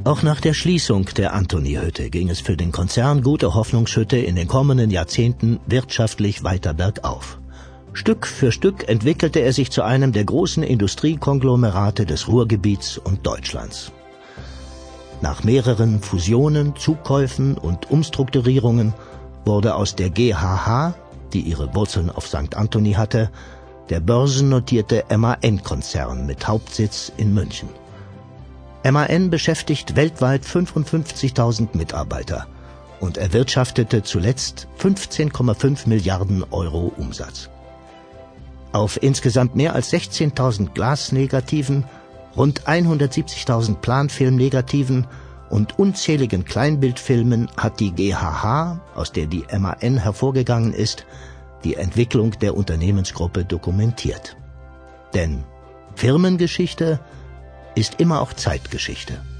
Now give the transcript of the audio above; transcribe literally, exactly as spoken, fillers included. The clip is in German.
Auch nach der Schließung der Antony-Hütte ging es für den Konzern Gute Hoffnungshütte in den kommenden Jahrzehnten wirtschaftlich weiter bergauf. Stück für Stück entwickelte er sich zu einem der großen Industriekonglomerate des Ruhrgebiets und Deutschlands. Nach mehreren Fusionen, Zukäufen und Umstrukturierungen wurde aus der G H H, die ihre Wurzeln auf Sankt Anthony hatte, der börsennotierte M A N-Konzern mit Hauptsitz in München. M A N beschäftigt weltweit fünfundfünfzigtausend Mitarbeiter und erwirtschaftete zuletzt fünfzehn Komma fünf Milliarden Euro Umsatz. Auf insgesamt mehr als sechzehntausend Glasnegativen, rund hundertsiebzigtausend Planfilmnegativen und unzähligen Kleinbildfilmen hat die G H H, aus der die M A N hervorgegangen ist, die Entwicklung der Unternehmensgruppe dokumentiert. Denn Firmengeschichte ist immer auch Zeitgeschichte.